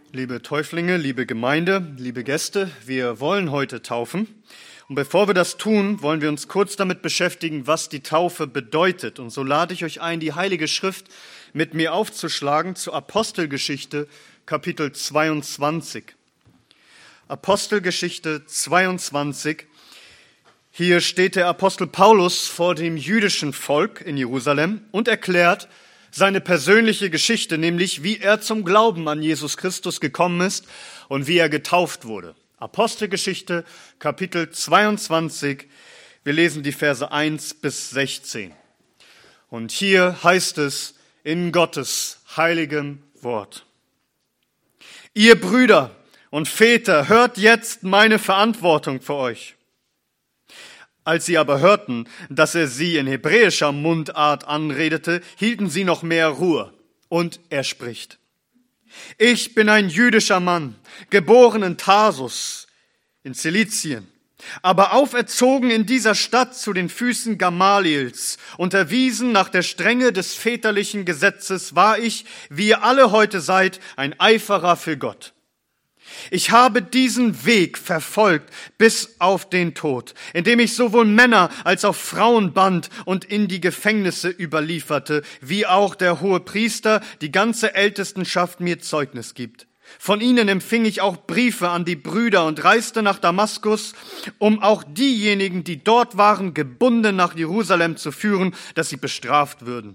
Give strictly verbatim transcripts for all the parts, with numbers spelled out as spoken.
Liebe Täuflinge, liebe Gemeinde, liebe Gäste, wir wollen heute taufen. Und bevor wir das tun, wollen wir uns kurz damit beschäftigen, was die Taufe bedeutet. Und so lade ich euch ein, die Heilige Schrift mit mir aufzuschlagen zur Apostelgeschichte, Kapitel zweiundzwanzig. Apostelgeschichte zweiundzwanzig. Hier steht der Apostel Paulus vor dem jüdischen Volk in Jerusalem und erklärt seine persönliche Geschichte, nämlich wie er zum Glauben an Jesus Christus gekommen ist und wie er getauft wurde. Apostelgeschichte, Kapitel zweiundzwanzig, wir lesen die Verse eins bis sechzehn. Und hier heißt es in Gottes heiligem Wort: Ihr Brüder und Väter, hört jetzt meine Verantwortung für euch. Als sie aber hörten, dass er sie in hebräischer Mundart anredete, hielten sie noch mehr Ruhe. Und er spricht: Ich bin ein jüdischer Mann, geboren in Tarsus, in Zilizien, aber auferzogen in dieser Stadt zu den Füßen Gamaliels. Unterwiesen nach der Strenge des väterlichen Gesetzes war ich, wie ihr alle heute seid, ein Eiferer für Gott. Ich habe diesen Weg verfolgt bis auf den Tod, indem ich sowohl Männer als auch Frauen band und in die Gefängnisse überlieferte, wie auch der Hohepriester, die ganze Ältestenschaft mir Zeugnis gibt. Von ihnen empfing ich auch Briefe an die Brüder und reiste nach Damaskus, um auch diejenigen, die dort waren, gebunden nach Jerusalem zu führen, dass sie bestraft würden.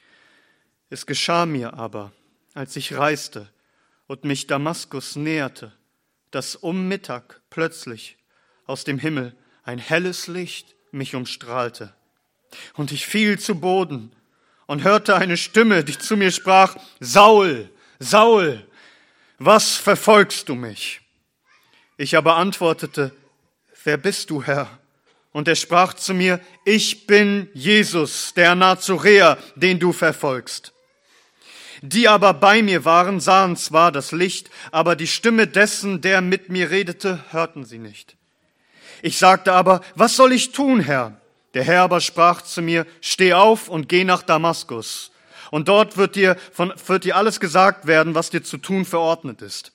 Es geschah mir aber, als ich reiste und mich Damaskus näherte, dass um Mittag plötzlich aus dem Himmel ein helles Licht mich umstrahlte. Und ich fiel zu Boden und hörte eine Stimme, die zu mir sprach: Saul, Saul, was verfolgst du mich? Ich aber antwortete: Wer bist du, Herr? Und er sprach zu mir: Ich bin Jesus, der Nazoräer, den du verfolgst. Die aber bei mir waren, sahen zwar das Licht, aber die Stimme dessen, der mit mir redete, hörten sie nicht. Ich sagte aber: Was soll ich tun, Herr? Der Herr aber sprach zu mir: Steh auf und geh nach Damaskus. Und dort wird dir, von, wird dir alles gesagt werden, was dir zu tun verordnet ist.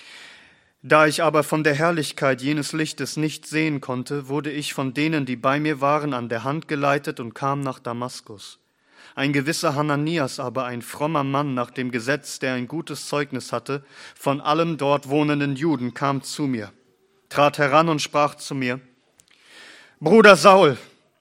Da ich aber von der Herrlichkeit jenes Lichtes nicht sehen konnte, wurde ich von denen, die bei mir waren, an der Hand geleitet und kam nach Damaskus. Ein gewisser Hananias aber, ein frommer Mann nach dem Gesetz, der ein gutes Zeugnis hatte, von allem dort wohnenden Juden, kam zu mir, trat heran und sprach zu mir: Bruder Saul,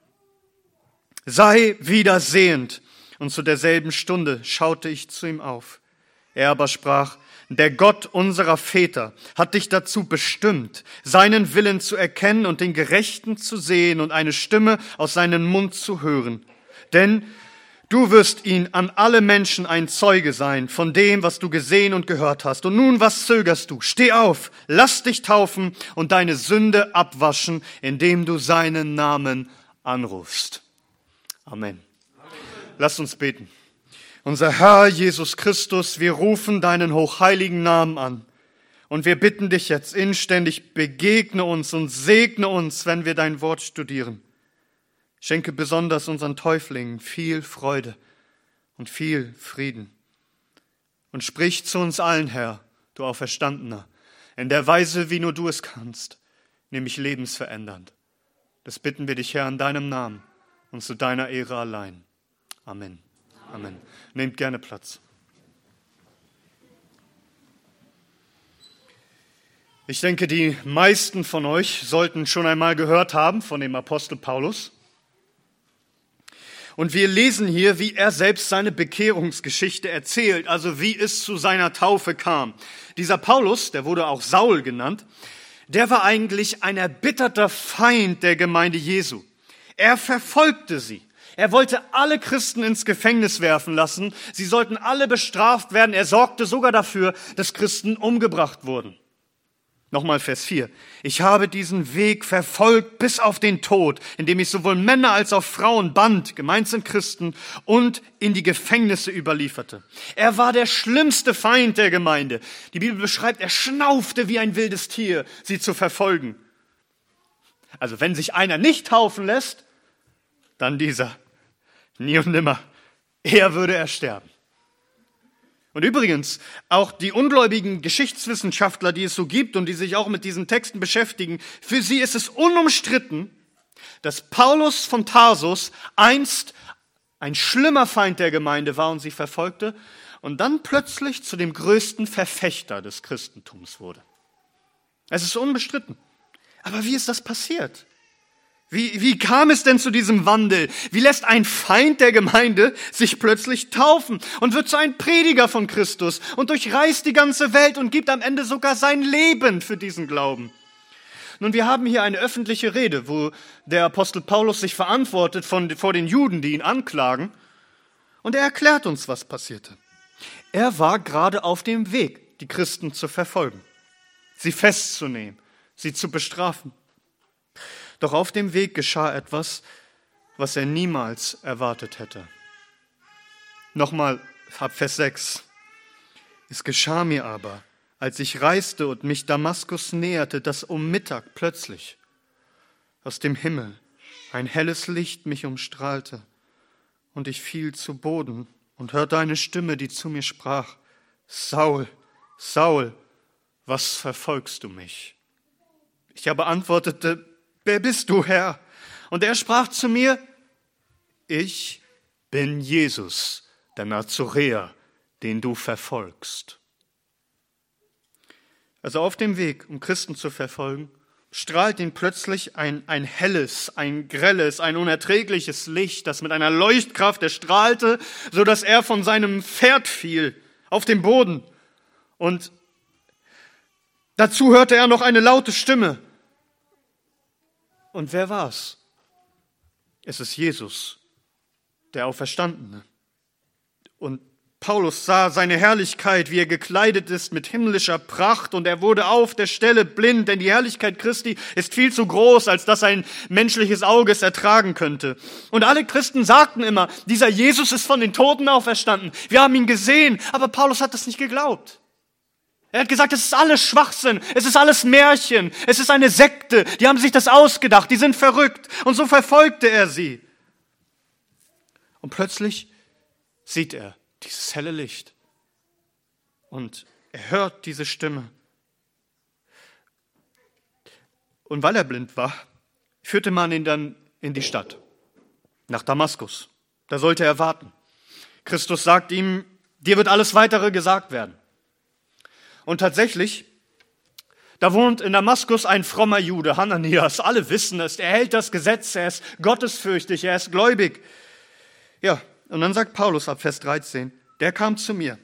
sei wieder sehend. Und zu derselben Stunde schaute ich zu ihm auf. Er aber sprach: Der Gott unserer Väter hat dich dazu bestimmt, seinen Willen zu erkennen und den Gerechten zu sehen und eine Stimme aus seinem Mund zu hören. Denn du wirst ihn an alle Menschen ein Zeuge sein von dem, was du gesehen und gehört hast. Und nun, was zögerst du? Steh auf, lass dich taufen und deine Sünde abwaschen, indem du seinen Namen anrufst. Amen. Lass uns beten. Unser Herr Jesus Christus, wir rufen deinen hochheiligen Namen an. Und wir bitten dich jetzt inständig, begegne uns und segne uns, wenn wir dein Wort studieren. Schenke besonders unseren Täuflingen viel Freude und viel Frieden. Und sprich zu uns allen, Herr, du Auferstandener, in der Weise, wie nur du es kannst, nämlich lebensverändernd. Das bitten wir dich, Herr, in deinem Namen und zu deiner Ehre allein. Amen. Amen. Nehmt gerne Platz. Ich denke, die meisten von euch sollten schon einmal gehört haben von dem Apostel Paulus. Und wir lesen hier, wie er selbst seine Bekehrungsgeschichte erzählt, also wie es zu seiner Taufe kam. Dieser Paulus, der wurde auch Saul genannt, der war eigentlich ein erbitterter Feind der Gemeinde Jesu. Er verfolgte sie. Er wollte alle Christen ins Gefängnis werfen lassen. Sie sollten alle bestraft werden. Er sorgte sogar dafür, dass Christen umgebracht wurden. Nochmal Vers vier. Ich habe diesen Weg verfolgt bis auf den Tod, indem ich sowohl Männer als auch Frauen band, gemeint sind Christen, und in die Gefängnisse überlieferte. Er war der schlimmste Feind der Gemeinde. Die Bibel beschreibt, er schnaufte wie ein wildes Tier, sie zu verfolgen. Also wenn sich einer nicht taufen lässt, dann dieser. Nie und nimmer. Er würde er sterben. Und übrigens, auch die ungläubigen Geschichtswissenschaftler, die es so gibt und die sich auch mit diesen Texten beschäftigen, für sie ist es unumstritten, dass Paulus von Tarsus einst ein schlimmer Feind der Gemeinde war und sie verfolgte und dann plötzlich zu dem größten Verfechter des Christentums wurde. Es ist unbestritten. Aber wie ist das passiert? Wie, wie kam es denn zu diesem Wandel? Wie lässt ein Feind der Gemeinde sich plötzlich taufen und wird zu einem Prediger von Christus und durchreist die ganze Welt und gibt am Ende sogar sein Leben für diesen Glauben? Nun, wir haben hier eine öffentliche Rede, wo der Apostel Paulus sich verantwortet von, vor den Juden, die ihn anklagen. Und er erklärt uns, was passierte. Er war gerade auf dem Weg, die Christen zu verfolgen, sie festzunehmen, sie zu bestrafen. Doch auf dem Weg geschah etwas, was er niemals erwartet hätte. Nochmal ab Vers sechs. Es geschah mir aber, als ich reiste und mich Damaskus näherte, dass um Mittag plötzlich aus dem Himmel ein helles Licht mich umstrahlte und ich fiel zu Boden und hörte eine Stimme, die zu mir sprach: Saul, Saul, was verfolgst du mich? Ich aber antwortete: Wer bist du, Herr? Und er sprach zu mir: Ich bin Jesus, der Nazoräer, den du verfolgst. Also auf dem Weg, um Christen zu verfolgen, strahlt ihn plötzlich ein, ein helles, ein grelles, ein unerträgliches Licht, das mit einer Leuchtkraft erstrahlte, so dass er von seinem Pferd fiel, auf den Boden. Und dazu hörte er noch eine laute Stimme. Und wer war's? Es ist Jesus, der Auferstandene. Und Paulus sah seine Herrlichkeit, wie er gekleidet ist mit himmlischer Pracht, und er wurde auf der Stelle blind, denn die Herrlichkeit Christi ist viel zu groß, als dass ein menschliches Auge es ertragen könnte. Und alle Christen sagten immer, dieser Jesus ist von den Toten auferstanden. Wir haben ihn gesehen, aber Paulus hat das nicht geglaubt. Er hat gesagt, es ist alles Schwachsinn, es ist alles Märchen, es ist eine Sekte, die haben sich das ausgedacht, die sind verrückt. Und so verfolgte er sie. Und plötzlich sieht er dieses helle Licht und er hört diese Stimme. Und weil er blind war, führte man ihn dann in die Stadt, nach Damaskus. Da sollte er warten. Christus sagt ihm, dir wird alles Weitere gesagt werden. Und tatsächlich, da wohnt in Damaskus ein frommer Jude, Hananias. Alle wissen es, er hält das Gesetz, er ist gottesfürchtig, er ist gläubig. Ja, und dann sagt Paulus ab Vers dreizehn, der kam zu mir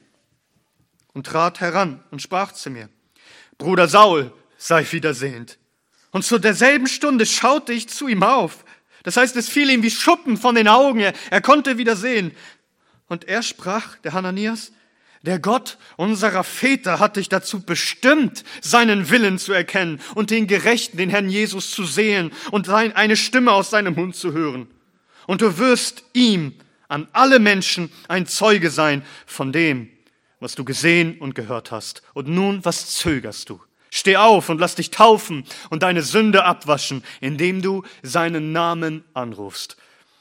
und trat heran und sprach zu mir: Bruder Saul, sei wiedersehend. Und zu derselben Stunde schaute ich zu ihm auf. Das heißt, es fiel ihm wie Schuppen von den Augen, er, er konnte wieder sehen. Und er sprach, der Hananias: Der Gott unserer Väter hat dich dazu bestimmt, seinen Willen zu erkennen und den Gerechten, den Herrn Jesus, zu sehen und eine Stimme aus seinem Mund zu hören. Und du wirst ihm an alle Menschen ein Zeuge sein von dem, was du gesehen und gehört hast. Und nun, was zögerst du? Steh auf und lass dich taufen und deine Sünde abwaschen, indem du seinen Namen anrufst.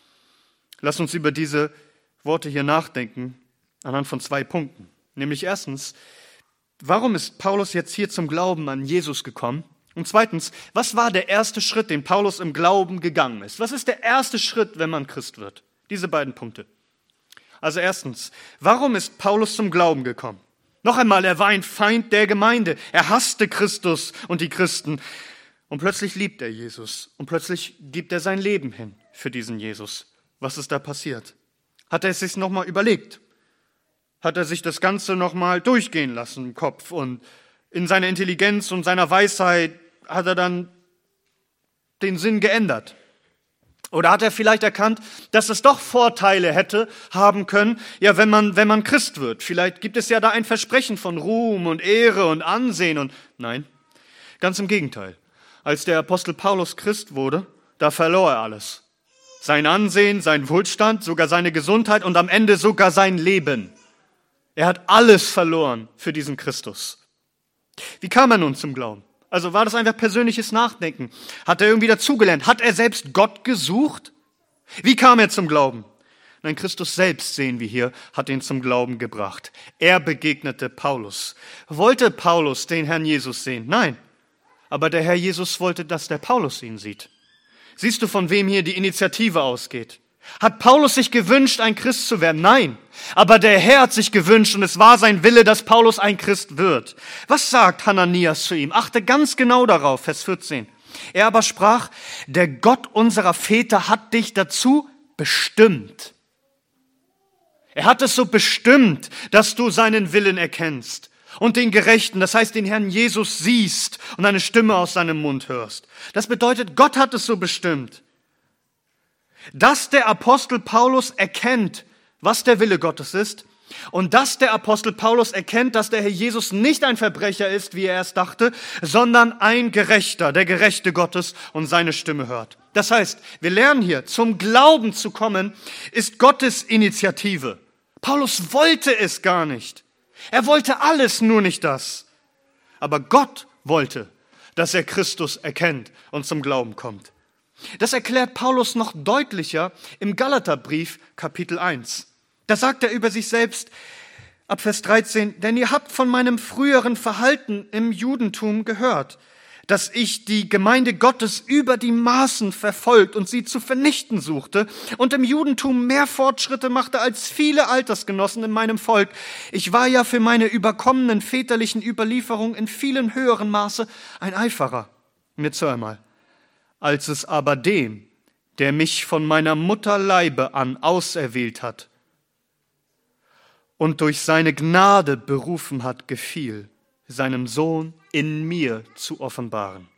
Lass uns über diese Worte hier nachdenken, anhand von zwei Punkten. Nämlich erstens, warum ist Paulus jetzt hier zum Glauben an Jesus gekommen? Und zweitens, was war der erste Schritt, den Paulus im Glauben gegangen ist? Was ist der erste Schritt, wenn man Christ wird? Diese beiden Punkte. Also erstens, warum ist Paulus zum Glauben gekommen? Noch einmal, er war ein Feind der Gemeinde. Er hasste Christus und die Christen. Und plötzlich liebt er Jesus. Und plötzlich gibt er sein Leben hin für diesen Jesus. Was ist da passiert? Hat er es sich nochmal überlegt? Hat er sich das Ganze nochmal durchgehen lassen im Kopf? Und in seiner Intelligenz und seiner Weisheit hat er dann den Sinn geändert? Oder hat er vielleicht erkannt, dass es doch Vorteile hätte haben können, ja, wenn man, wenn man Christ wird? Vielleicht gibt es ja da ein Versprechen von Ruhm und Ehre und Ansehen und, nein, ganz im Gegenteil. Als der Apostel Paulus Christ wurde, da verlor er alles. Sein Ansehen, sein Wohlstand, sogar seine Gesundheit und am Ende sogar sein Leben. Er hat alles verloren für diesen Christus. Wie kam er nun zum Glauben? Also war das einfach persönliches Nachdenken? Hat er irgendwie dazugelernt? Hat er selbst Gott gesucht? Wie kam er zum Glauben? Nein, Christus selbst, sehen wir hier, hat ihn zum Glauben gebracht. Er begegnete Paulus. Wollte Paulus den Herrn Jesus sehen? Nein. Aber der Herr Jesus wollte, dass der Paulus ihn sieht. Siehst du, von wem hier die Initiative ausgeht? Hat Paulus sich gewünscht, ein Christ zu werden? Nein. Aber der Herr hat sich gewünscht und es war sein Wille, dass Paulus ein Christ wird. Was sagt Hananias zu ihm? Achte ganz genau darauf, Vers vierzehn. Er aber sprach, der Gott unserer Väter hat dich dazu bestimmt. Er hat es so bestimmt, dass du seinen Willen erkennst und den Gerechten, das heißt den Herrn Jesus siehst und eine Stimme aus seinem Mund hörst. Das bedeutet, Gott hat es so bestimmt, dass der Apostel Paulus erkennt, was der Wille Gottes ist und dass der Apostel Paulus erkennt, dass der Herr Jesus nicht ein Verbrecher ist, wie er erst dachte, sondern ein Gerechter, der Gerechte Gottes und seine Stimme hört. Das heißt, wir lernen hier, zum Glauben zu kommen, ist Gottes Initiative. Paulus wollte es gar nicht. Er wollte alles, nur nicht das. Aber Gott wollte, dass er Christus erkennt und zum Glauben kommt. Das erklärt Paulus noch deutlicher im Galaterbrief Kapitel eins. Da sagt er über sich selbst ab Vers dreizehn, denn ihr habt von meinem früheren Verhalten im Judentum gehört, dass ich die Gemeinde Gottes über die Maßen verfolgt und sie zu vernichten suchte und im Judentum mehr Fortschritte machte als viele Altersgenossen in meinem Volk. Ich war ja für meine überkommenen väterlichen Überlieferungen in vielen höheren Maße ein Eiferer. Mir zu einmal. Als es aber dem, der mich von meiner Mutter Leibe an auserwählt hat und durch seine Gnade berufen hat, gefiel, seinem Sohn in mir zu offenbaren.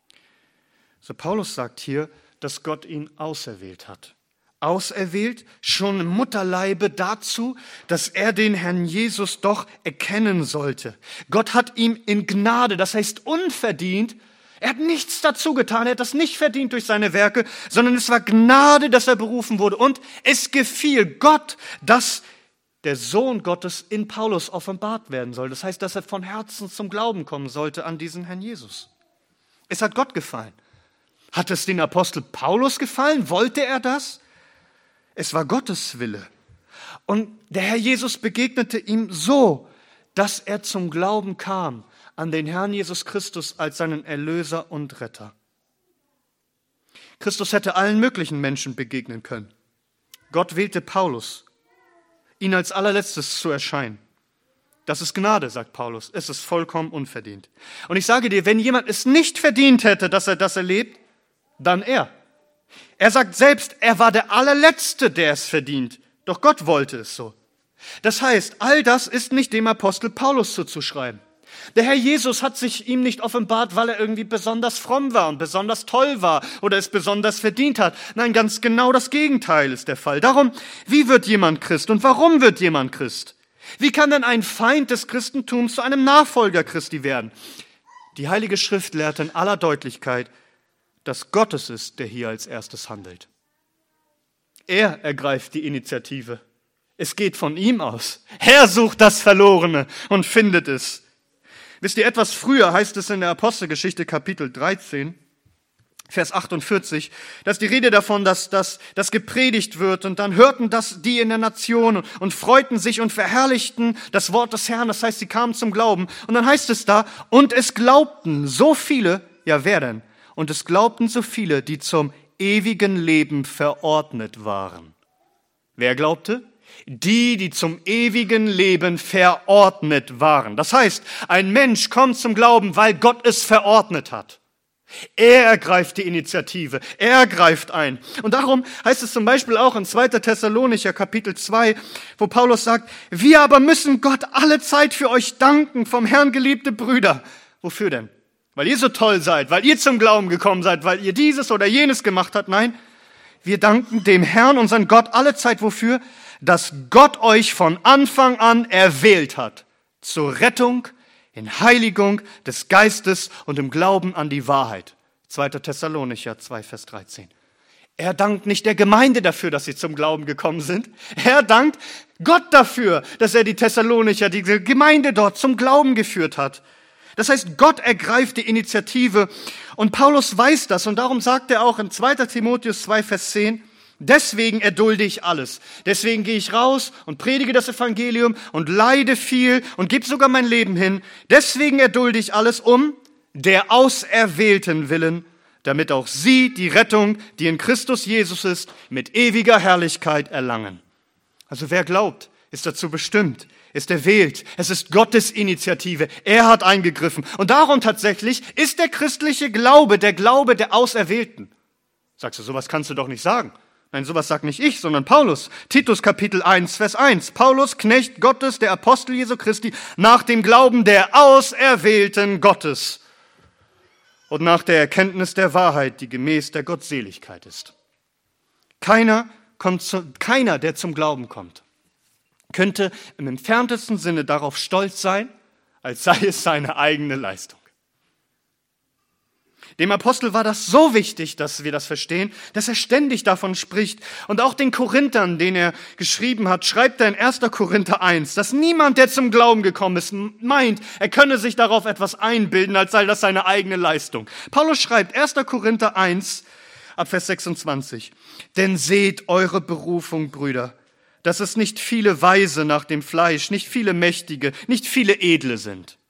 So Paulus sagt hier, dass Gott ihn auserwählt hat. Auserwählt schon im Mutterleibe dazu, dass er den Herrn Jesus doch erkennen sollte. Gott hat ihm in Gnade, das heißt unverdient, er hat nichts dazu getan, er hat das nicht verdient durch seine Werke, sondern es war Gnade, dass er berufen wurde. Und es gefiel Gott, dass der Sohn Gottes in Paulus offenbart werden soll. Das heißt, dass er von Herzen zum Glauben kommen sollte an diesen Herrn Jesus. Es hat Gott gefallen. Hat es den Apostel Paulus gefallen? Wollte er das? Es war Gottes Wille. Und der Herr Jesus begegnete ihm so, dass er zum Glauben kam an den Herrn Jesus Christus als seinen Erlöser und Retter. Christus hätte allen möglichen Menschen begegnen können. Gott wählte Paulus, ihn als allerletztes zu erscheinen. Das ist Gnade, sagt Paulus. Es ist vollkommen unverdient. Und ich sage dir, wenn jemand es nicht verdient hätte, dass er das erlebt, dann er. Er sagt selbst, er war der allerletzte, der es verdient. Doch Gott wollte es so. Das heißt, all das ist nicht dem Apostel Paulus zuzuschreiben. Der Herr Jesus hat sich ihm nicht offenbart, weil er irgendwie besonders fromm war und besonders toll war oder es besonders verdient hat. Nein, ganz genau das Gegenteil ist der Fall. Darum, wie wird jemand Christ und warum wird jemand Christ? Wie kann denn ein Feind des Christentums zu einem Nachfolger Christi werden? Die Heilige Schrift lehrt in aller Deutlichkeit, dass Gott es ist, der hier als erstes handelt. Er ergreift die Initiative. Es geht von ihm aus. Er sucht das Verlorene und findet es. Wisst ihr, etwas früher heißt es in der Apostelgeschichte Kapitel dreizehn, Vers achtundvierzig, dass die Rede davon, dass das dass gepredigt wird und dann hörten das die in der Nation und freuten sich und verherrlichten das Wort des Herrn, das heißt, sie kamen zum Glauben. Und dann heißt es da, und es glaubten so viele, ja wer denn? Und es glaubten so viele, die zum ewigen Leben verordnet waren. Wer glaubte? Die, die zum ewigen Leben verordnet waren. Das heißt, ein Mensch kommt zum Glauben, weil Gott es verordnet hat. Er ergreift die Initiative, er greift ein. Und darum heißt es zum Beispiel auch in zweiter Thessalonicher Kapitel zwei, wo Paulus sagt, wir aber müssen Gott alle Zeit für euch danken, vom Herrn geliebte Brüder. Wofür denn? Weil ihr so toll seid, weil ihr zum Glauben gekommen seid, weil ihr dieses oder jenes gemacht habt? Nein, wir danken dem Herrn, unseren Gott, alle Zeit. Wofür? Dass Gott euch von Anfang an erwählt hat, zur Rettung, in Heiligung des Geistes und im Glauben an die Wahrheit. zweiter Thessalonicher zwei, Vers dreizehn. Er dankt nicht der Gemeinde dafür, dass sie zum Glauben gekommen sind. Er dankt Gott dafür, dass er die Thessalonicher, die Gemeinde dort zum Glauben geführt hat. Das heißt, Gott ergreift die Initiative und Paulus weiß das und darum sagt er auch in zweiter Timotheus zwei, Vers zehn, Deswegen erdulde ich alles. Deswegen gehe ich raus und predige das Evangelium und leide viel und gebe sogar mein Leben hin. Deswegen erdulde ich alles um der Auserwählten willen, damit auch sie die Rettung, die in Christus Jesus ist, mit ewiger Herrlichkeit erlangen. Also wer glaubt, ist dazu bestimmt, ist erwählt. Es ist Gottes Initiative. Er hat eingegriffen. Und darum tatsächlich ist der christliche Glaube der Glaube der Auserwählten. Sagst du, sowas kannst du doch nicht sagen. Nein, sowas sagt nicht ich, sondern Paulus. Titus Kapitel eins, Vers eins. Paulus, Knecht Gottes, der Apostel Jesu Christi, nach dem Glauben der Auserwählten Gottes und nach der Erkenntnis der Wahrheit, die gemäß der Gottseligkeit ist. Keiner, kommt zu, keiner, der zum Glauben kommt, könnte im entferntesten Sinne darauf stolz sein, als sei es seine eigene Leistung. Dem Apostel war das so wichtig, dass wir das verstehen, dass er ständig davon spricht. Und auch den Korinthern, den er geschrieben hat, schreibt er in erster Korinther eins, dass niemand, der zum Glauben gekommen ist, meint, er könne sich darauf etwas einbilden, als sei das seine eigene Leistung. Paulus schreibt erster Korinther eins, ab Vers sechsundzwanzig, denn seht eure Berufung, Brüder, dass es nicht viele Weise nach dem Fleisch, nicht viele Mächtige, nicht viele Edle sind,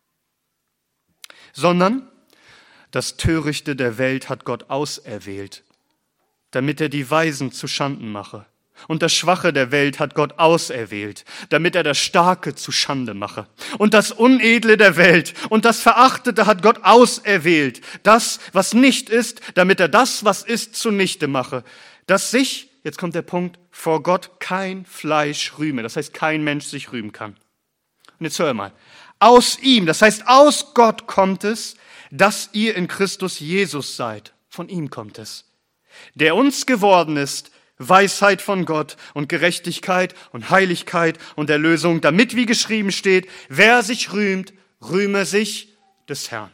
sondern das Törichte der Welt hat Gott auserwählt, damit er die Weisen zu Schanden mache. Und das Schwache der Welt hat Gott auserwählt, damit er das Starke zu Schande mache. Und das Unedle der Welt und das Verachtete hat Gott auserwählt, das, was nicht ist, damit er das, was ist, zunichte mache. Dass sich, jetzt kommt der Punkt, vor Gott kein Fleisch rühme. Das heißt, kein Mensch sich rühmen kann. Und jetzt hör mal. Aus ihm, das heißt, aus Gott kommt es, dass ihr in Christus Jesus seid. Von ihm kommt es. Der uns geworden ist, Weisheit von Gott und Gerechtigkeit und Heiligkeit und Erlösung, damit, wie geschrieben steht, wer sich rühmt, rühme sich des Herrn.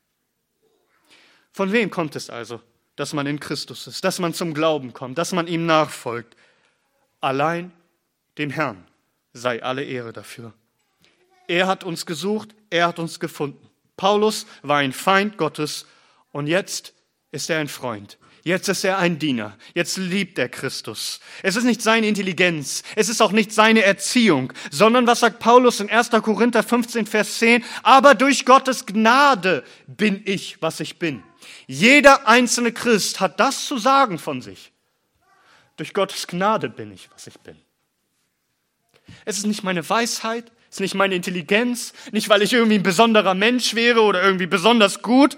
Von wem kommt es also, dass man in Christus ist, dass man zum Glauben kommt, dass man ihm nachfolgt? Allein dem Herrn sei alle Ehre dafür. Er hat uns gesucht, er hat uns gefunden. Paulus war ein Feind Gottes und jetzt ist er ein Freund. Jetzt ist er ein Diener. Jetzt liebt er Christus. Es ist nicht seine Intelligenz. Es ist auch nicht seine Erziehung, sondern was sagt Paulus in erster Korinther fünfzehn, Vers zehn? Aber durch Gottes Gnade bin ich, was ich bin. Jeder einzelne Christ hat das zu sagen von sich. Durch Gottes Gnade bin ich, was ich bin. Es ist nicht meine Weisheit. Es ist nicht meine Intelligenz, nicht weil ich irgendwie ein besonderer Mensch wäre oder irgendwie besonders gut.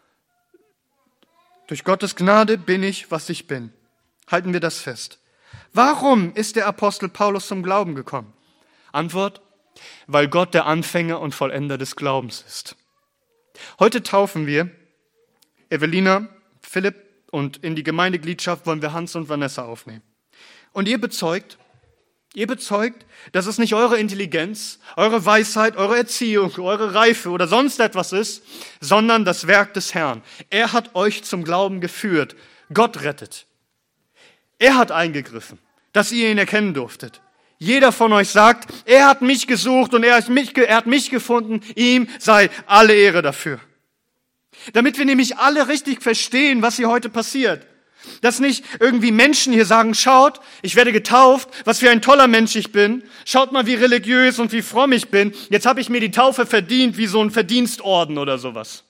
Durch Gottes Gnade bin ich, was ich bin. Halten wir das fest. Warum ist der Apostel Paulus zum Glauben gekommen? Antwort, weil Gott der Anfänger und Vollender des Glaubens ist. Heute taufen wir Evelina, Philipp und in die Gemeindegliedschaft wollen wir Hans und Vanessa aufnehmen. Und ihr bezeugt, Ihr bezeugt, dass es nicht eure Intelligenz, eure Weisheit, eure Erziehung, eure Reife oder sonst etwas ist, sondern das Werk des Herrn. Er hat euch zum Glauben geführt. Gott rettet. Er hat eingegriffen, dass ihr ihn erkennen durftet. Jeder von euch sagt, er hat mich gesucht und er hat mich, er hat mich gefunden. Ihm sei alle Ehre dafür. Damit wir nämlich alle richtig verstehen, was hier heute passiert. Dass nicht irgendwie Menschen hier sagen, schaut, ich werde getauft, was für ein toller Mensch ich bin. Schaut mal, wie religiös und wie fromm ich bin. Jetzt habe ich mir die Taufe verdient, wie so ein Verdienstorden oder sowas.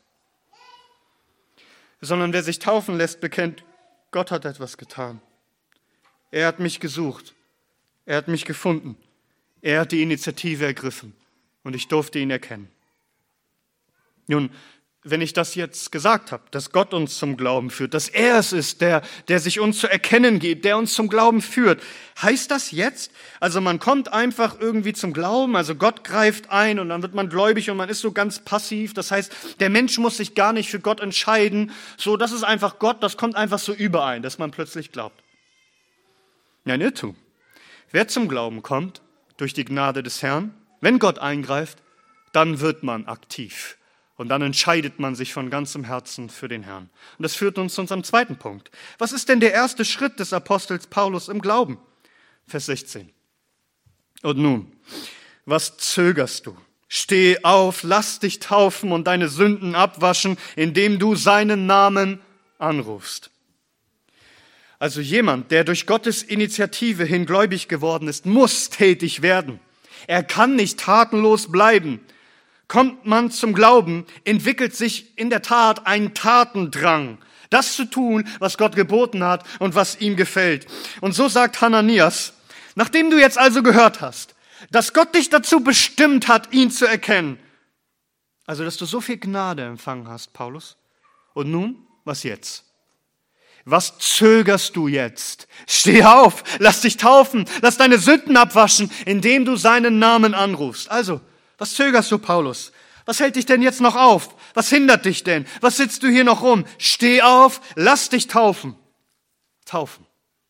Sondern wer sich taufen lässt, bekennt, Gott hat etwas getan. Er hat mich gesucht. Er hat mich gefunden. Er hat die Initiative ergriffen. Und ich durfte ihn erkennen. Nun, wenn ich das jetzt gesagt habe, dass Gott uns zum Glauben führt, dass er es ist, der, der sich uns zu erkennen gibt, der uns zum Glauben führt, heißt das jetzt, also man kommt einfach irgendwie zum Glauben, also Gott greift ein und dann wird man gläubig und man ist so ganz passiv, das heißt, der Mensch muss sich gar nicht für Gott entscheiden, so, das ist einfach Gott, das kommt einfach so überein, dass man plötzlich glaubt. Ja, ein Irrtum. Wer zum Glauben kommt, durch die Gnade des Herrn, wenn Gott eingreift, dann wird man aktiv. Und dann entscheidet man sich von ganzem Herzen für den Herrn. Und das führt uns zu unserem zweiten Punkt. Was ist denn der erste Schritt des Apostels Paulus im Glauben? Vers sechzehn. Und nun, was zögerst du? Steh auf, lass dich taufen und deine Sünden abwaschen, indem du seinen Namen anrufst. Also jemand, der durch Gottes Initiative hin gläubig geworden ist, muss tätig werden. Er kann nicht tatenlos bleiben. Kommt man zum Glauben, entwickelt sich in der Tat ein Tatendrang, das zu tun, was Gott geboten hat und was ihm gefällt. Und so sagt Hananias, nachdem du jetzt also gehört hast, dass Gott dich dazu bestimmt hat, ihn zu erkennen, also dass du so viel Gnade empfangen hast, Paulus, und nun, was jetzt? Was zögerst du jetzt? Steh auf, lass dich taufen, lass deine Sünden abwaschen, indem du seinen Namen anrufst. Also, was zögerst du, Paulus? Was hält dich denn jetzt noch auf? Was hindert dich denn? Was sitzt du hier noch rum? Steh auf, lass dich taufen. Taufen.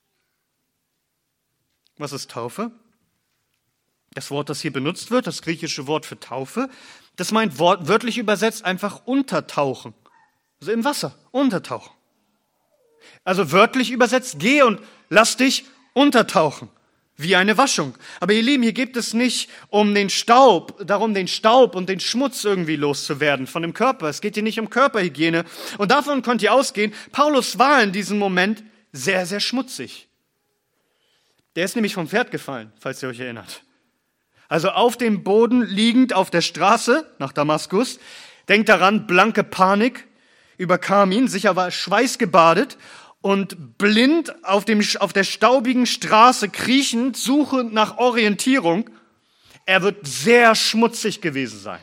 Was ist Taufe? Das Wort, das hier benutzt wird, das griechische Wort für Taufe, das meint wörtlich übersetzt einfach untertauchen. Also im Wasser, untertauchen. Also wörtlich übersetzt, geh und lass dich untertauchen, wie eine Waschung. Aber ihr Lieben, hier geht es nicht um den Staub, darum den Staub und den Schmutz irgendwie loszuwerden von dem Körper. Es geht hier nicht um Körperhygiene. Und davon könnt ihr ausgehen, Paulus war in diesem Moment sehr, sehr schmutzig. Der ist nämlich vom Pferd gefallen, falls ihr euch erinnert. Also auf dem Boden liegend auf der Straße nach Damaskus. Denkt daran, blanke Panik überkam ihn, sicher war er schweißgebadet und blind auf, dem, auf der staubigen Straße kriechend, suchend nach Orientierung. Er wird sehr schmutzig gewesen sein.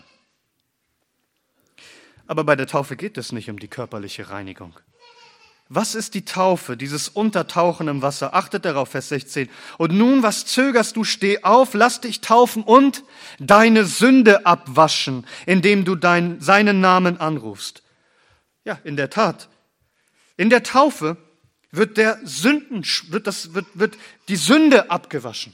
Aber bei der Taufe geht es nicht um die körperliche Reinigung. Was ist die Taufe, dieses Untertauchen im Wasser? Achtet darauf, Vers sechzehn. Und nun, was zögerst du? Steh auf, lass dich taufen und deine Sünde abwaschen, indem du dein, seinen Namen anrufst. Ja, in der Tat. In der Taufe wird der Sünden, wird das, wird, wird die Sünde abgewaschen.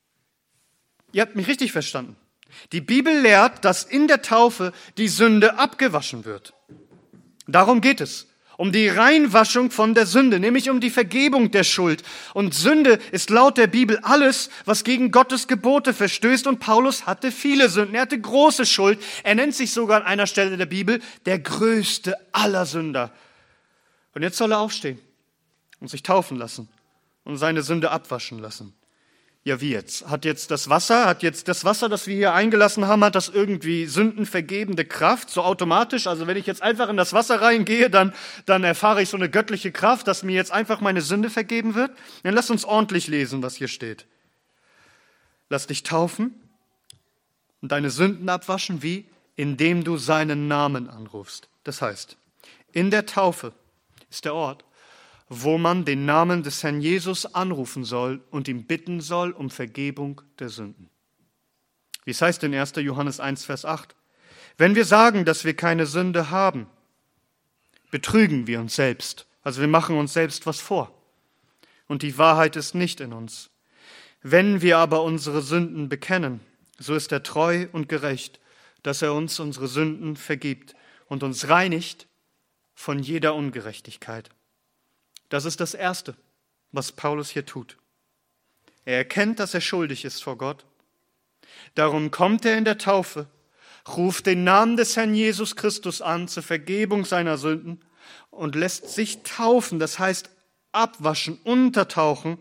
Ihr habt mich richtig verstanden. Die Bibel lehrt, dass in der Taufe die Sünde abgewaschen wird. Darum geht es. Um die Reinwaschung von der Sünde, nämlich um die Vergebung der Schuld. Und Sünde ist laut der Bibel alles, was gegen Gottes Gebote verstößt. Und Paulus hatte viele Sünden, er hatte große Schuld. Er nennt sich sogar an einer Stelle der Bibel der größte aller Sünder. Und jetzt soll er aufstehen und sich taufen lassen und seine Sünde abwaschen lassen. Ja, wie jetzt? Hat jetzt das Wasser, hat jetzt das Wasser, das wir hier eingelassen haben, hat das irgendwie sündenvergebende Kraft, so automatisch? Also wenn ich jetzt einfach in das Wasser reingehe, dann, dann erfahre ich so eine göttliche Kraft, dass mir jetzt einfach meine Sünde vergeben wird? Dann lass uns ordentlich lesen, was hier steht. Lass dich taufen und deine Sünden abwaschen, wie? Indem du seinen Namen anrufst. Das heißt, in der Taufe ist der Ort, wo man den Namen des Herrn Jesus anrufen soll und ihn bitten soll um Vergebung der Sünden. Wie es heißt in erster Johannes eins, Vers acht. Wenn wir sagen, dass wir keine Sünde haben, betrügen wir uns selbst. Also wir machen uns selbst was vor. Und die Wahrheit ist nicht in uns. Wenn wir aber unsere Sünden bekennen, so ist er treu und gerecht, dass er uns unsere Sünden vergibt und uns reinigt von jeder Ungerechtigkeit. Das ist das Erste, was Paulus hier tut. Er erkennt, dass er schuldig ist vor Gott. Darum kommt er in der Taufe, ruft den Namen des Herrn Jesus Christus an zur Vergebung seiner Sünden und lässt sich taufen, das heißt abwaschen, untertauchen,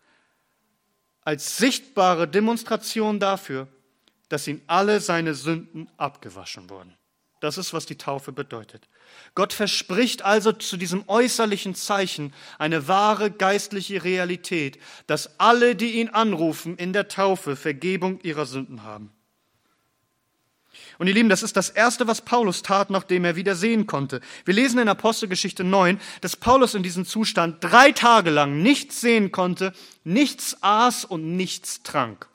als sichtbare Demonstration dafür, dass ihm alle seine Sünden abgewaschen wurden. Das ist, was die Taufe bedeutet. Gott verspricht also zu diesem äußerlichen Zeichen eine wahre geistliche Realität, dass alle, die ihn anrufen, in der Taufe Vergebung ihrer Sünden haben. Und ihr Lieben, das ist das Erste, was Paulus tat, nachdem er wieder sehen konnte. Wir lesen in Apostelgeschichte neun, dass Paulus in diesem Zustand drei Tage lang nichts sehen konnte, nichts aß und nichts trank.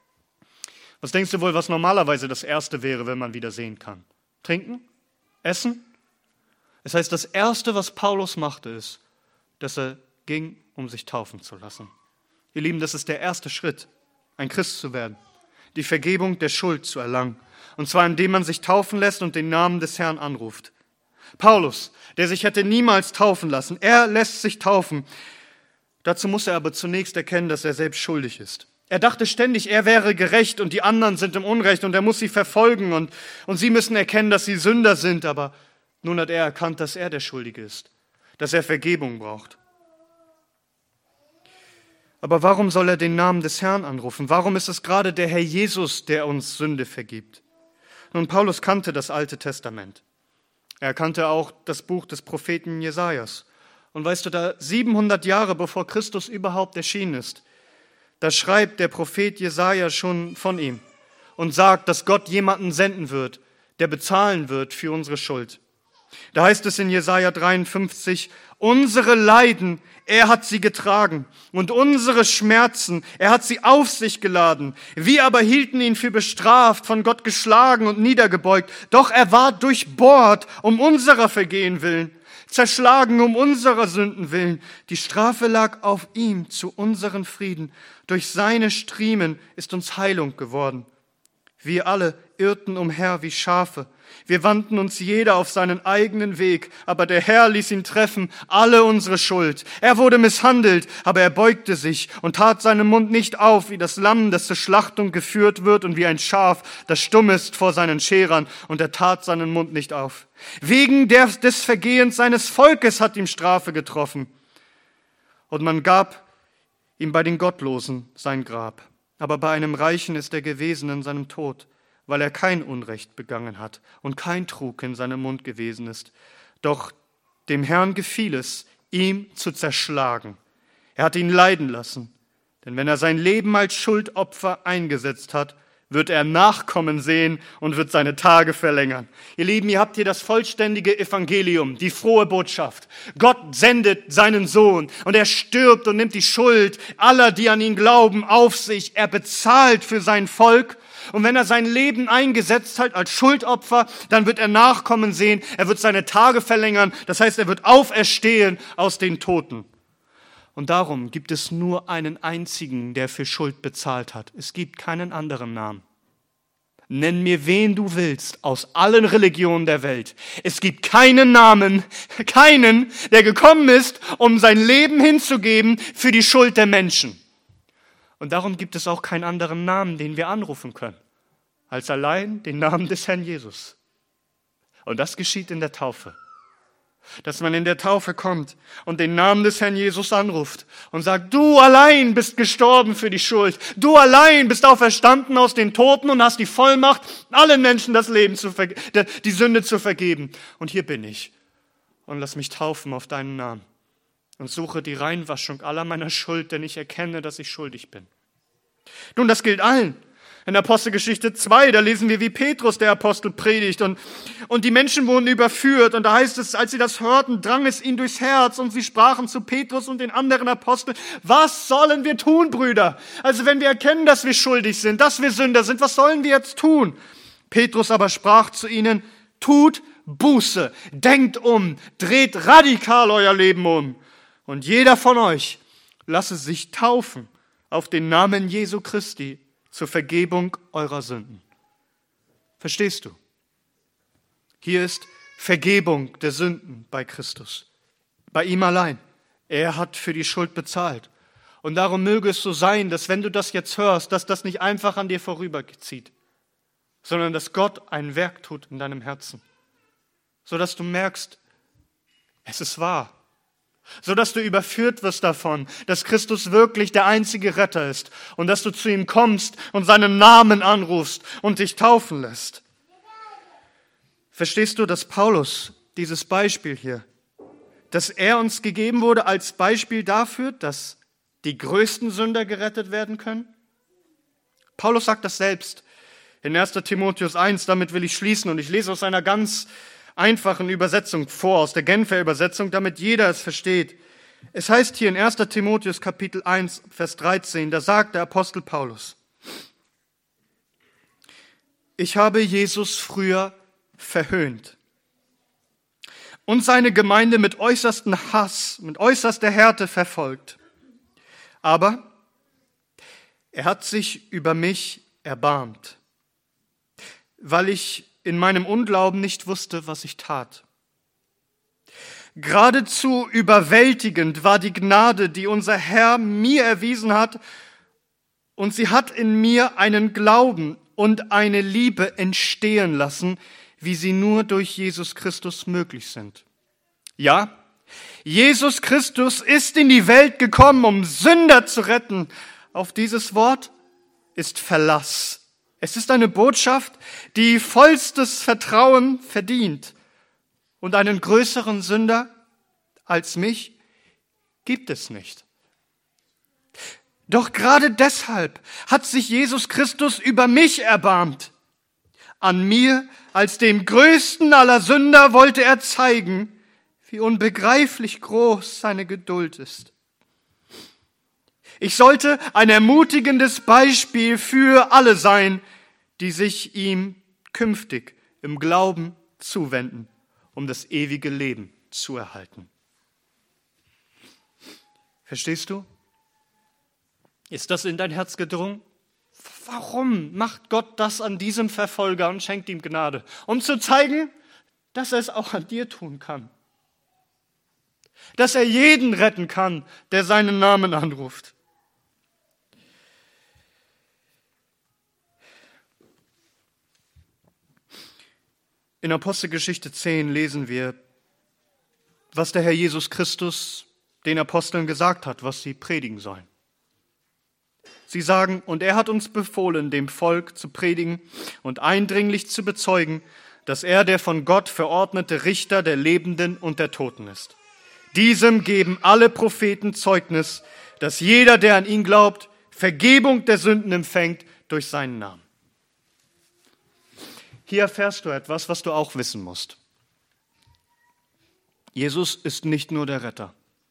Was denkst du wohl, was normalerweise das Erste wäre, wenn man wieder sehen kann? Trinken? Essen? Das heißt, das Erste, was Paulus machte, ist, dass er ging, um sich taufen zu lassen. Ihr Lieben, das ist der erste Schritt, ein Christ zu werden, die Vergebung der Schuld zu erlangen. Und zwar, indem man sich taufen lässt und den Namen des Herrn anruft. Paulus, der sich hätte niemals taufen lassen, er lässt sich taufen. Dazu muss er aber zunächst erkennen, dass er selbst schuldig ist. Er dachte ständig, er wäre gerecht und die anderen sind im Unrecht und er muss sie verfolgen und, und sie müssen erkennen, dass sie Sünder sind. Aber nun hat er erkannt, dass er der Schuldige ist, dass er Vergebung braucht. Aber warum soll er den Namen des Herrn anrufen? Warum ist es gerade der Herr Jesus, der uns Sünde vergibt? Nun, Paulus kannte das Alte Testament. Er kannte auch das Buch des Propheten Jesajas. Und weißt du, da siebenhundert Jahre bevor Christus überhaupt erschienen ist, da schreibt der Prophet Jesaja schon von ihm und sagt, dass Gott jemanden senden wird, der bezahlen wird für unsere Schuld. Da heißt es in Jesaja dreiundfünfzig, unsere Leiden, er hat sie getragen und unsere Schmerzen, er hat sie auf sich geladen. Wir aber hielten ihn für bestraft, von Gott geschlagen und niedergebeugt. Doch er war durchbohrt um unserer Vergehen willen, zerschlagen um unserer Sünden willen. Die Strafe lag auf ihm zu unseren Frieden. Durch seine Striemen ist uns Heilung geworden. Wir alle irrten umher wie Schafe. Wir wandten uns jeder auf seinen eigenen Weg, aber der Herr ließ ihn treffen, alle unsere Schuld. Er wurde misshandelt, aber er beugte sich und tat seinen Mund nicht auf, wie das Lamm, das zur Schlachtung geführt wird, und wie ein Schaf, das stumm ist vor seinen Scherern, und er tat seinen Mund nicht auf. Wegen der, des Vergehens seines Volkes hat ihm Strafe getroffen. Und man gab ihm bei den Gottlosen sein Grab. Aber bei einem Reichen ist er gewesen in seinem Tod, weil er kein Unrecht begangen hat und kein Trug in seinem Mund gewesen ist. Doch dem Herrn gefiel es, ihm zu zerschlagen. Er hat ihn leiden lassen. Denn wenn er sein Leben als Schuldopfer eingesetzt hat, wird er Nachkommen sehen und wird seine Tage verlängern. Ihr Lieben, ihr habt hier das vollständige Evangelium, die frohe Botschaft. Gott sendet seinen Sohn und er stirbt und nimmt die Schuld aller, die an ihn glauben, auf sich. Er bezahlt für sein Volk. Und wenn er sein Leben eingesetzt hat als Schuldopfer, dann wird er Nachkommen sehen, er wird seine Tage verlängern, das heißt, er wird auferstehen aus den Toten. Und darum gibt es nur einen einzigen, der für Schuld bezahlt hat. Es gibt keinen anderen Namen. Nenn mir, wen du willst, aus allen Religionen der Welt. Es gibt keinen Namen, keinen, der gekommen ist, um sein Leben hinzugeben für die Schuld der Menschen. Und darum gibt es auch keinen anderen Namen, den wir anrufen können, als allein den Namen des Herrn Jesus. Und das geschieht in der Taufe. Dass man in der Taufe kommt und den Namen des Herrn Jesus anruft und sagt, du allein bist gestorben für die Schuld. Du allein bist auferstanden aus den Toten und hast die Vollmacht, allen Menschen das Leben zu verge- die Sünde zu vergeben. Und hier bin ich und lass mich taufen auf deinen Namen und suche die Reinwaschung aller meiner Schuld, denn ich erkenne, dass ich schuldig bin. Nun, das gilt allen. In Apostelgeschichte zwei, da lesen wir, wie Petrus, der Apostel, predigt und, und die Menschen wurden überführt. Und da heißt es, als sie das hörten, drang es ihnen durchs Herz und sie sprachen zu Petrus und den anderen Aposteln, was sollen wir tun, Brüder? Also wenn wir erkennen, dass wir schuldig sind, dass wir Sünder sind, was sollen wir jetzt tun? Petrus aber sprach zu ihnen, tut Buße, denkt um, dreht radikal euer Leben um. Und jeder von euch lasse sich taufen auf den Namen Jesu Christi zur Vergebung eurer Sünden. Verstehst du? Hier ist Vergebung der Sünden bei Christus. Bei ihm allein. Er hat für die Schuld bezahlt. Und darum möge es so sein, dass wenn du das jetzt hörst, dass das nicht einfach an dir vorüberzieht, sondern dass Gott ein Werk tut in deinem Herzen. Sodass du merkst, es ist wahr. Sodass du überführt wirst davon, dass Christus wirklich der einzige Retter ist und dass du zu ihm kommst und seinen Namen anrufst und dich taufen lässt. Verstehst du, dass Paulus dieses Beispiel hier, dass er uns gegeben wurde als Beispiel dafür, dass die größten Sünder gerettet werden können? Paulus sagt das selbst in erster Timotheus eins, damit will ich schließen und ich lese aus einer ganz einfachen Übersetzung vor, aus der Genfer Übersetzung, damit jeder es versteht. Es heißt hier in erster Timotheus Kapitel eins, Vers dreizehn, da sagt der Apostel Paulus, ich habe Jesus früher verhöhnt und seine Gemeinde mit äußerstem Hass, mit äußerster Härte verfolgt. Aber er hat sich über mich erbarmt, weil ich in meinem Unglauben nicht wusste, was ich tat. Geradezu überwältigend war die Gnade, die unser Herr mir erwiesen hat, und sie hat in mir einen Glauben und eine Liebe entstehen lassen, wie sie nur durch Jesus Christus möglich sind. Ja, Jesus Christus ist in die Welt gekommen, um Sünder zu retten. Auf dieses Wort ist Verlass. Es ist eine Botschaft, die vollstes Vertrauen verdient. Und einen größeren Sünder als mich gibt es nicht. Doch gerade deshalb hat sich Jesus Christus über mich erbarmt. An mir, als dem größten aller Sünder, wollte er zeigen, wie unbegreiflich groß seine Geduld ist. Ich sollte ein ermutigendes Beispiel für alle sein, die sich ihm künftig im Glauben zuwenden, um das ewige Leben zu erhalten. Verstehst du? Ist das in dein Herz gedrungen? Warum macht Gott das an diesem Verfolger und schenkt ihm Gnade? Um zu zeigen, dass er es auch an dir tun kann. Dass er jeden retten kann, der seinen Namen anruft. In Apostelgeschichte zehn lesen wir, was der Herr Jesus Christus den Aposteln gesagt hat, was sie predigen sollen. Sie sagen, und er hat uns befohlen, dem Volk zu predigen und eindringlich zu bezeugen, dass er der von Gott verordnete Richter der Lebenden und der Toten ist. Diesem geben alle Propheten Zeugnis, dass jeder, der an ihn glaubt, Vergebung der Sünden empfängt durch seinen Namen. Hier erfährst du etwas, was du auch wissen musst. Jesus ist nicht nur der Retter.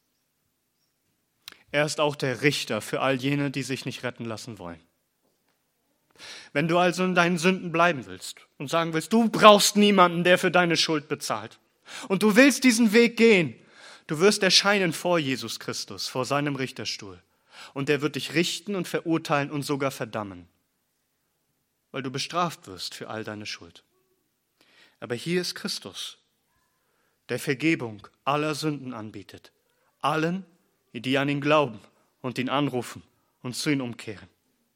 Er ist auch der Richter für all jene, die sich nicht retten lassen wollen. Wenn du also in deinen Sünden bleiben willst und sagen willst, du brauchst niemanden, der für deine Schuld bezahlt, und du willst diesen Weg gehen, du wirst erscheinen vor Jesus Christus, vor seinem Richterstuhl, und er wird dich richten und verurteilen und sogar verdammen, weil du bestraft wirst für all deine Schuld. Aber hier ist Christus, der Vergebung aller Sünden anbietet, allen, die an ihn glauben und ihn anrufen und zu ihm umkehren.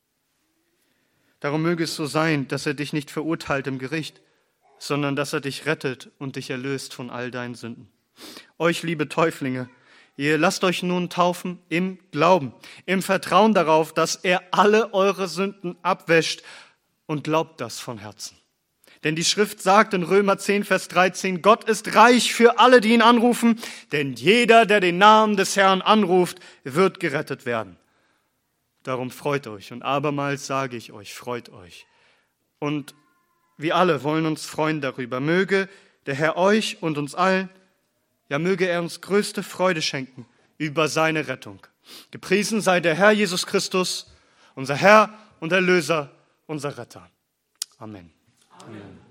Darum möge es so sein, dass er dich nicht verurteilt im Gericht, sondern dass er dich rettet und dich erlöst von all deinen Sünden. Euch, liebe Täuflinge, ihr lasst euch nun taufen im Glauben, im Vertrauen darauf, dass er alle eure Sünden abwäscht, und glaubt das von Herzen. Denn die Schrift sagt in Römer zehn, Vers dreizehn, Gott ist reich für alle, die ihn anrufen, denn jeder, der den Namen des Herrn anruft, wird gerettet werden. Darum freut euch, und abermals sage ich euch, freut euch. Und wir alle wollen uns freuen darüber. Möge der Herr euch und uns allen, ja möge er uns größte Freude schenken über seine Rettung. Gepriesen sei der Herr Jesus Christus, unser Herr und Erlöser, unser Retter. Amen. Amen.